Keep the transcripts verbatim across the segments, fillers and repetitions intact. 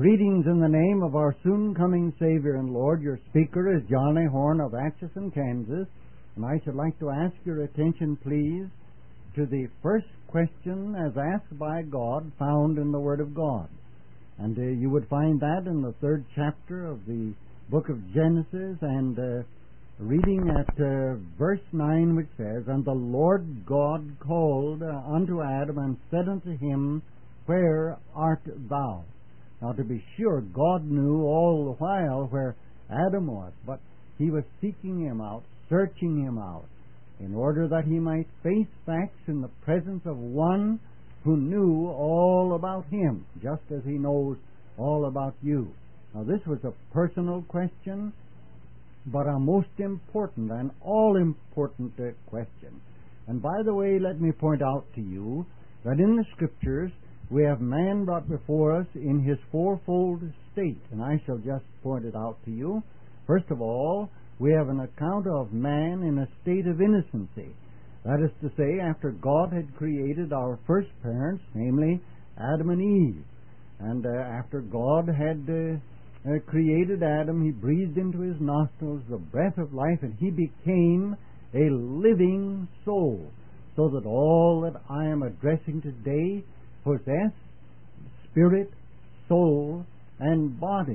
Greetings in the name of our soon-coming Savior and Lord. Your speaker is John A. Horn of Atchison, Kansas, and I should like to ask your attention, please, to the first question as asked by God found in the Word of God. And uh, you would find that in the third chapter of the book of Genesis, and uh, reading at uh, verse nine, which says, "And the Lord God called uh, unto Adam, and said unto him, Where art thou?" Now, to be sure, God knew all the while where Adam was, but he was seeking him out, searching him out, in order that he might face facts in the presence of one who knew all about him, just as he knows all about you. Now, this was a personal question, but a most important and all-important uh, question. And by the way, let me point out to you that in the Scriptures, we have man brought before us in his fourfold state, and I shall just point it out to you. First of all, we have an account of man in a state of innocency. That is to say, after God had created our first parents, namely Adam and Eve. And uh, after God had uh, uh, created Adam, he breathed into his nostrils the breath of life, and he became a living soul, so that all that I am addressing today possess spirit, soul, and body.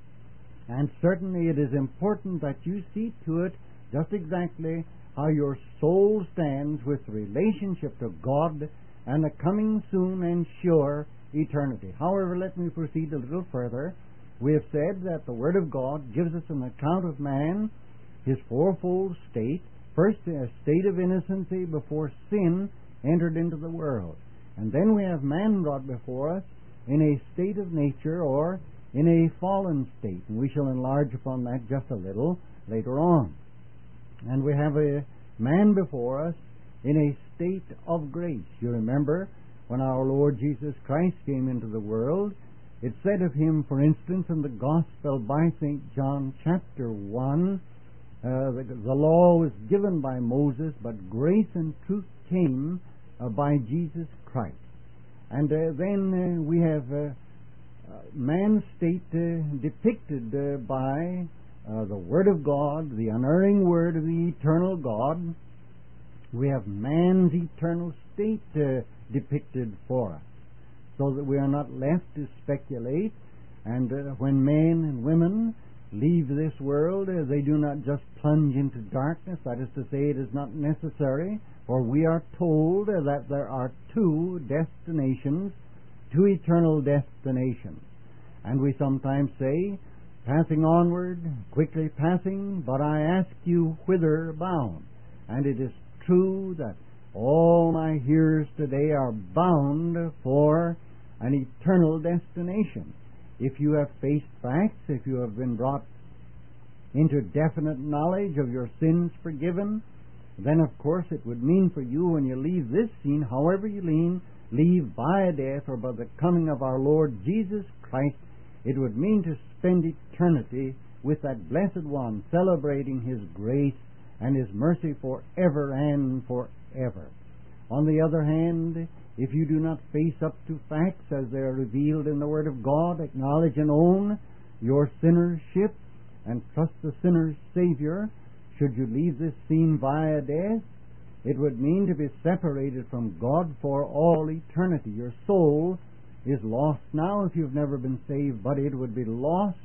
And certainly it is important that you see to it just exactly how your soul stands with relationship to God and the coming soon and sure eternity. However, let me proceed a little further. We have said that the Word of God gives us an account of man, his fourfold state. First, a state of innocency before sin entered into the world. And then we have man brought before us in a state of nature, or in a fallen state. And we shall enlarge upon that just a little later on. And we have a man before us in a state of grace. You remember when our Lord Jesus Christ came into the world, it said of him, for instance, in the Gospel by Saint John chapter one, uh, the, the law was given by Moses, but grace and truth came uh, by Jesus Christ. And uh, then uh, we have uh, uh, man's state uh, depicted uh, by uh, the Word of God, the unerring Word of the eternal God. We have man's eternal state uh, depicted for us, so that we are not left to speculate. And uh, when men and women leave this world, uh, they do not just plunge into darkness. That is to say, it is not necessary, for we are told uh, that there are two destinations, two eternal destinations. And we sometimes say, passing onward, quickly passing, but I ask you whither bound. And it is true that all my hearers today are bound for an eternal destination. If you have faced facts, if you have been brought into definite knowledge of your sins forgiven, then of course it would mean for you when you leave this scene, however you leave, leave by death or by the coming of our Lord Jesus Christ, it would mean to spend eternity with that blessed one, celebrating his grace and his mercy forever and forever. On the other hand, if you do not face up to facts as they are revealed in the Word of God, acknowledge and own your sinnership, and trust the sinner's Savior, should you leave this scene via death, it would mean to be separated from God for all eternity. Your soul is lost now if you've never been saved, but it would be lost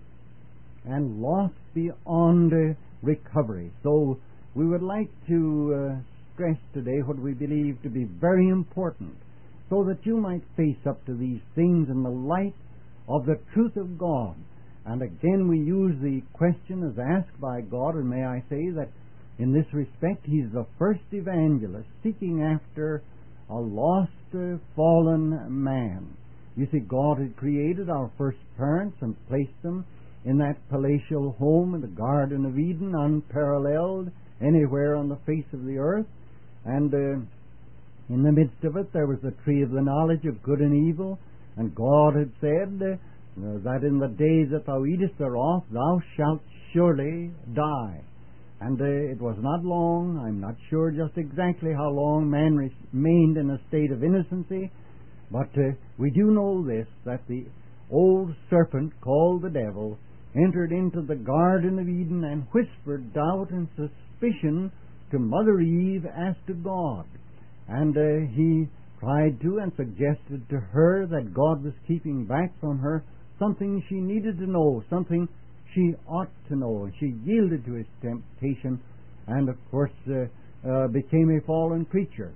and lost beyond uh, recovery. So we would like to uh, stress today what we believe to be very important, so that you might face up to these things in the light of the truth of God. And again, we use the question as asked by God, and may I say that in this respect, He's the first evangelist seeking after a lost, uh, fallen man. You see, God had created our first parents and placed them in that palatial home in the Garden of Eden, unparalleled anywhere on the face of the earth. And uh, in the midst of it, there was the tree of the knowledge of good and evil. And God had said uh, that in the day that thou eatest thereof, thou shalt surely die. And uh, it was not long, I'm not sure just exactly how long man remained in a state of innocency, but uh, we do know this, that the old serpent called the devil entered into the Garden of Eden and whispered doubt and suspicion to Mother Eve as to God. And uh, he tried to and suggested to her that God was keeping back from her something she needed to know, something she ought to know. And she yielded to his temptation and, of course, uh, uh, became a fallen creature.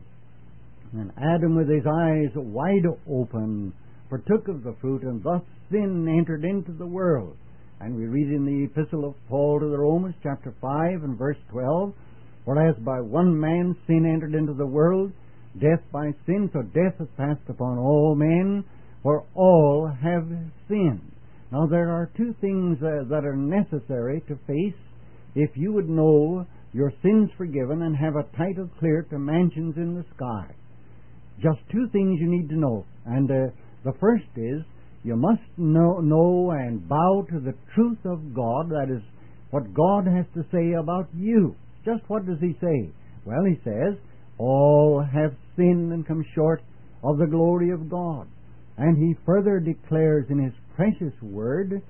And Adam, with his eyes wide open, partook of the fruit, and thus sin entered into the world. And we read in the Epistle of Paul to the Romans, chapter five and verse twelve, whereas by one man sin entered into the world, death by sin, so death hath passed upon all men, for all have sinned. Now there are two things uh, that are necessary to face if you would know your sins forgiven and have a title clear to mansions in the sky. Just two things you need to know. And uh, the first is, you must know, know and bow to the truth of God. That is what God has to say about you. Just what does He say? Well, He says, all have sinned and come short of the glory of God. And He further declares in His precious Word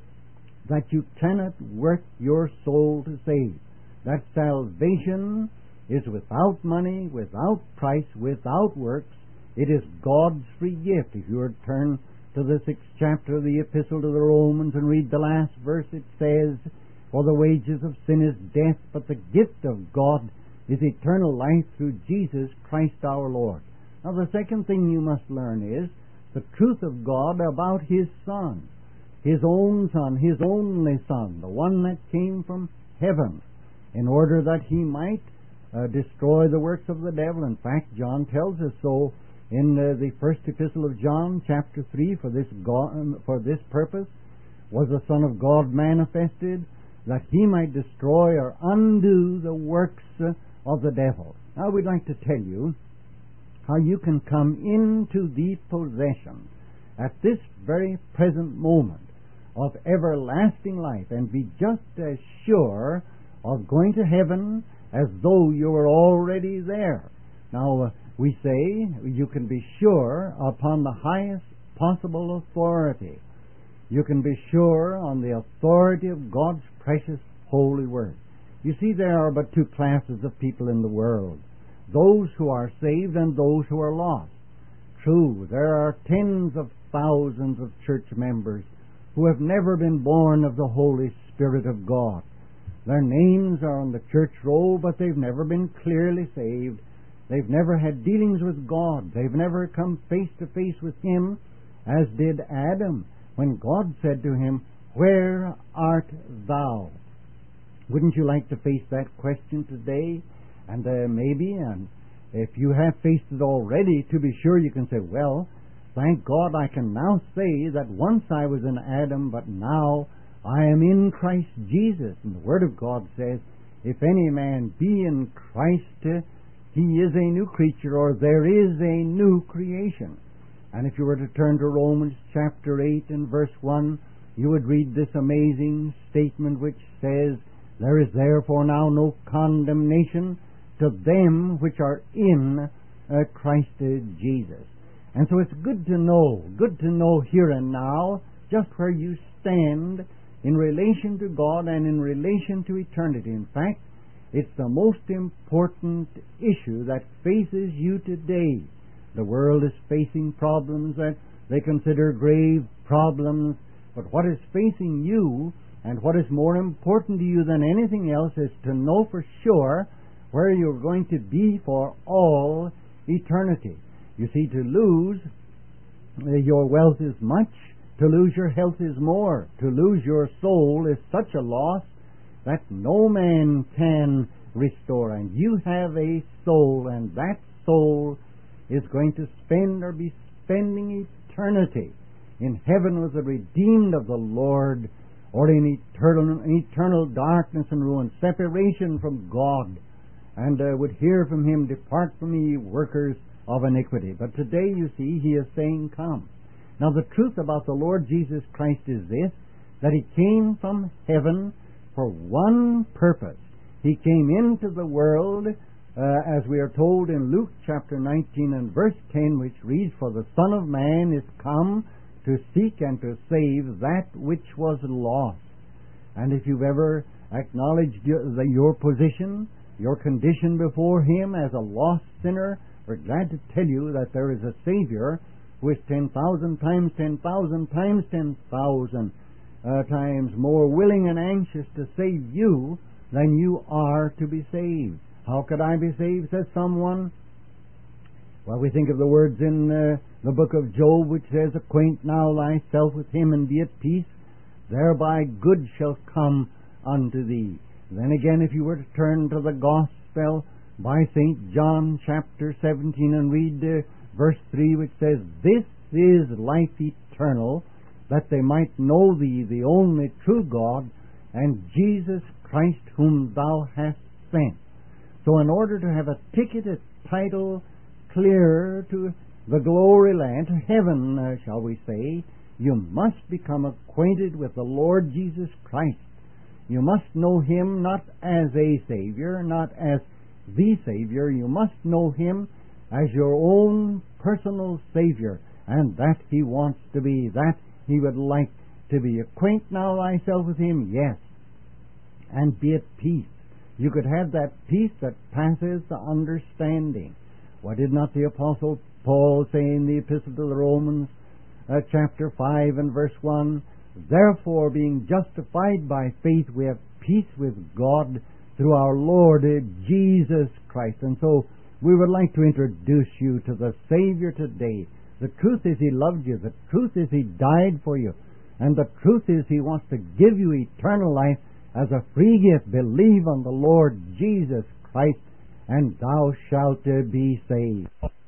that you cannot work your soul to save. That salvation is without money, without price, without works. It is God's free gift. If you were to turn to the sixth chapter of the Epistle to the Romans and read the last verse, it says, for the wages of sin is death, but the gift of God is eternal life through Jesus Christ our Lord. Now the second thing you must learn is the truth of God about His Son, His own Son, His only Son, the one that came from heaven, in order that He might uh, destroy the works of the devil. In fact, John tells us so in uh, the first epistle of John, chapter three, for this God, for this purpose was the Son of God manifested, that He might destroy or undo the works uh, of the devil. Now we'd like to tell you how you can come into the possession at this very present moment of everlasting life and be just as sure of going to heaven as though you were already there. Now, uh, we say you can be sure upon the highest possible authority. You can be sure on the authority of God's precious holy word. You see, there are but two classes of people in the world, those who are saved and those who are lost. True, there are tens of thousands of church members who have never been born of the Holy Spirit of God. Their names are on the church roll, but they've never been clearly saved. They've never had dealings with God. They've never come face to face with Him, as did Adam, when God said to him, where art thou? Wouldn't you like to face that question today? And uh, maybe, and if you have faced it already, to be sure you can say, well, thank God I can now say that once I was in Adam, but now I am in Christ Jesus. And the Word of God says, if any man be in Christ, he is a new creature, or there is a new creation. And if you were to turn to Romans chapter eight and verse one, you would read this amazing statement which says, there is therefore now no condemnation to them which are in uh, Christ Jesus. And so it's good to know, good to know here and now just where you stand in relation to God and in relation to eternity. In fact, it's the most important issue that faces you today. The world is facing problems that they consider grave problems, but what is facing you and what is more important to you than anything else is to know for sure where you're going to be for all eternity. You see, to lose uh, your wealth is much, to lose your health is more. To lose your soul is such a loss that no man can restore. And you have a soul, and that soul is going to spend or be spending eternity in heaven with the redeemed of the Lord, or in eternal, eternal darkness and ruin, separation from God, and uh, would hear from Him, depart from me, ye workers of iniquity. But today, you see, He is saying, come. Now, the truth about the Lord Jesus Christ is this, that He came from heaven for one purpose. He came into the world, uh, as we are told in Luke chapter nineteen and verse ten, which reads, for the Son of Man is come to seek and to save that which was lost. And if you've ever acknowledged your, the, your position, your condition before Him as a lost sinner, we're glad to tell you that there is a Savior who is ten thousand times ten thousand times ten thousand uh, times more willing and anxious to save you than you are to be saved. How could I be saved, says someone? Well, we think of the words in uh, the book of Job, which says, "Acquaint now thyself with Him, and be at peace, thereby good shall come unto thee." Then again, if you were to turn to the Gospel by Saint John chapter seventeen and read uh, verse three, which says, "This is life eternal, that they might know thee, the only true God, and Jesus Christ whom thou hast sent." So in order to have a ticketed title clear to the glory land, to heaven, uh, shall we say, you must become acquainted with the Lord Jesus Christ. You must know Him not as a Savior, not as the Savior. You must know Him as your own personal Savior, and that He wants to be, that He would like to be. Acquaint now thyself with Him, yes, and be at peace. You could have that peace that passes the understanding. What did not the Apostle Paul say in the Epistle to the Romans, uh, chapter five and verse one? "Therefore, being justified by faith, we have peace with God through our Lord Jesus Christ." And so we would like to introduce you to the Savior today. The truth is He loved you. The truth is He died for you. And the truth is He wants to give you eternal life as a free gift. Believe on the Lord Jesus Christ, and thou shalt be saved.